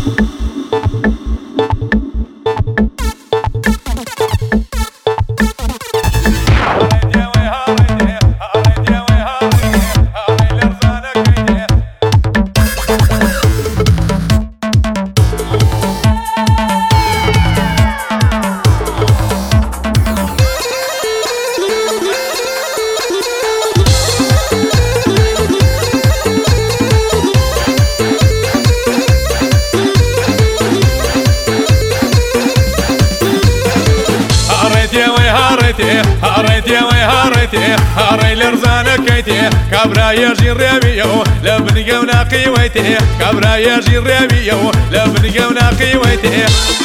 هاري لرزانة كيتي كابرا يجي الربيو لبني وناقي ويتي كابرا يجي الربيو لبني وناقي ويتي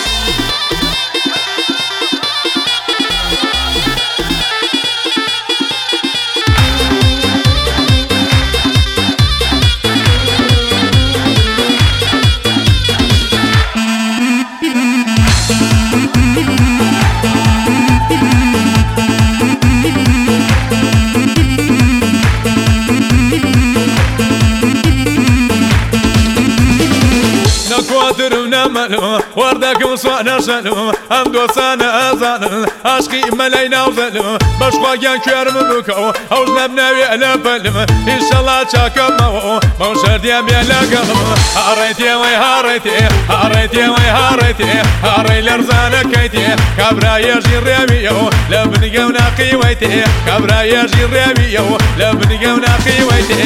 نملو وردك وصوانا شلو هم دوستانا ازانن عشقي ملاينا وزلو بشخواقيان كرم بكو اوز نبناوي على فلم ان شاء الله تشاكم موشر ديام يلا قلم هاريتي وي هاريتي هاريتي وي هاريتي هاري لرزانا كيتي كابرا يجي الربيو لبني وناقي ويتي كابرا يجي الربيو لبني وناقي ويتي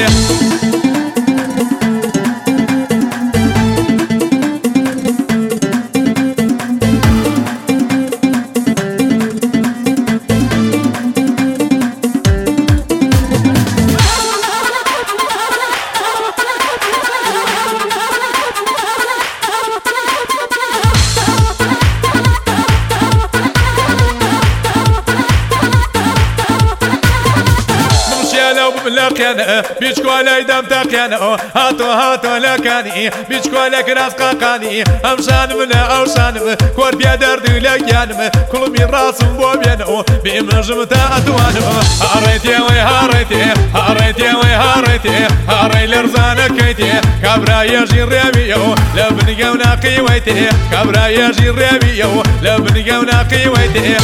لكن بيشكو علي دم تقيانو هاتو لكاني بيشكو عليك راس قاقاني امشان من اوشان كور بيا درد لكيانم كل من راس بوبيانو بيمنجم تاتوانو هاريتي وي هاريتي هاريتي وي هاريتي هاري لرزانا كيتي كابرا يجي الربيو لبني وناقي ويتي كابرا يجي الربيو لبني وناقي ويتي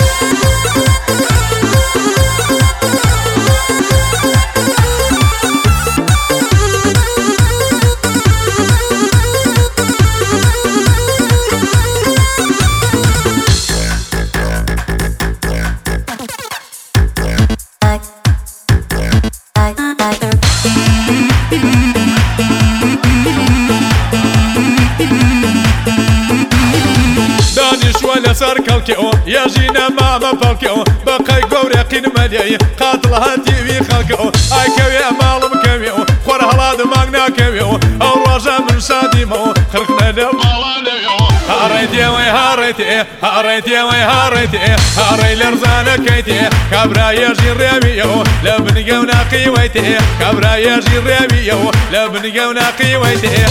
سر كالكيو يجينا ماما بالكيو بقاي قوريقين مليي قاتل هاتي في خلكيو اي كوي مالم كويو خور هلاد ماغنا كويو او رجا من شاديمو خرقنا لو هاريتي وي هاريتي هاريتي وي هاريتي هاري لرزانا كيتي كابرا يجي الربيو لبني وناقي ويتي كابرا يجي الربيو لبني وناقي ويتي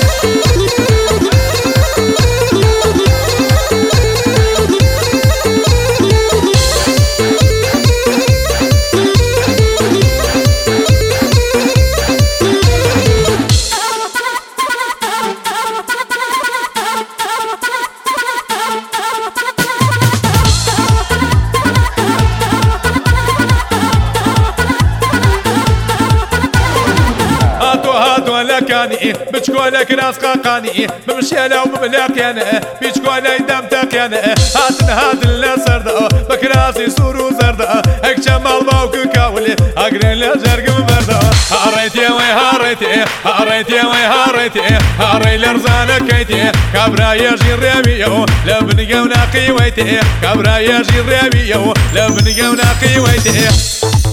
لكاني بتشكولك راس قاقاني بمشي لو بملاقيانا بتشكولي دم تقيانا هات السردا بكراسي سورو زردا هيك شمال باوك كاولي اقرن لجرق مبردا هاريتي وي هاريتي هاريتي وي هاريتي هاري لرزانا كيتي كابرا يجي الربيو لبني وناقي ويتي كابرا يجي الربيو لبني وناقي ويتي